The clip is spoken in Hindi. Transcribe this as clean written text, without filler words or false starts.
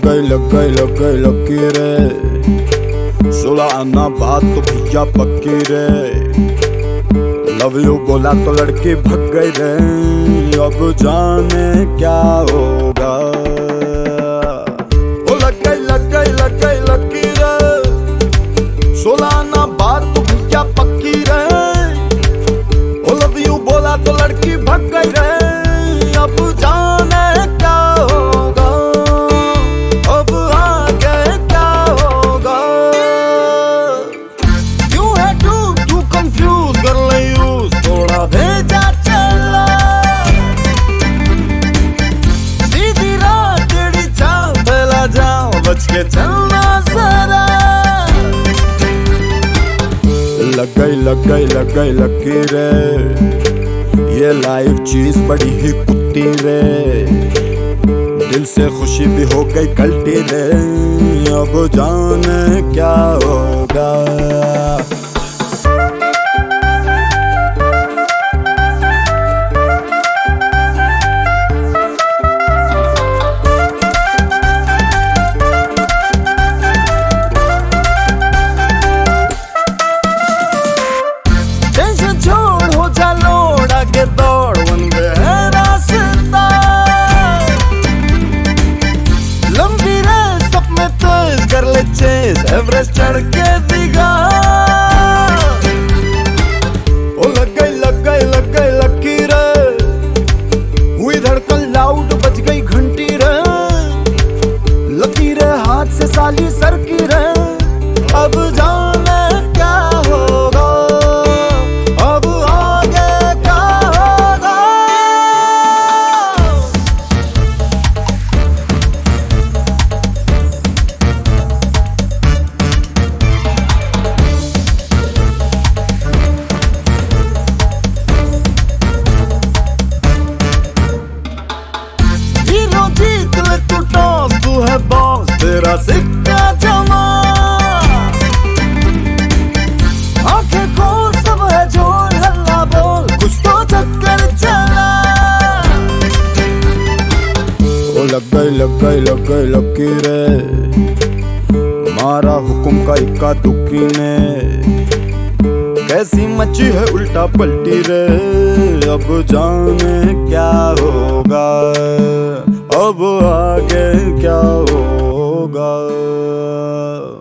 लग गई लकी रे। 16 आना बात तो भैया पक्की रे। लव यू बोला तो लड़की भग गई रे। अब जाने क्या होगा। ओ लग गई लकी रे। 16 आना बात तो भैया पक्की रे। ओ लव यू बोला तो लड़की भग गई रे। अब जाने क्या होगा। अब आगे क्या होगा। क्यों है तू कंफ्यूज कर ले यूज थोड़ा भेजा चला। सीधी राह टेढ़ी चाल फैला जाओ बच के चलना जरा। लग गई लकी रे। ये लाइफ चीज बड़ी ही कुत्ती रे। दिल से खुशी भी हो गई कल्टी रे। अब जाने क्या होगा। टेंशन छोड़ हो जा लोड आगे दौड़ वन वे है रास्ता। लंबी रेस सब में तेज कर ले चेज एवरेस्ट चढ़ के दिखा। ओ लग गई लकी रे। हुई धड़कन लाउड बज गई घंटी रे। लकी रे हाथ से साली सर की रे। अब जाने क्या होगा। अब आगे क्या होगा। हीरो जीत ले तू टॉस तू है बॉस तेरा सिक्का जमा। आंखें खोल सब है झोल हल्ला बोल कुछ तो चक्कर चला। ओ लग गई लकी रे। मारा हुक्म का इक्का दुक्की ने। कैसी मची है उल्टा पलटी रे। अब जाने क्या होगा। अब आगे क्या होगा।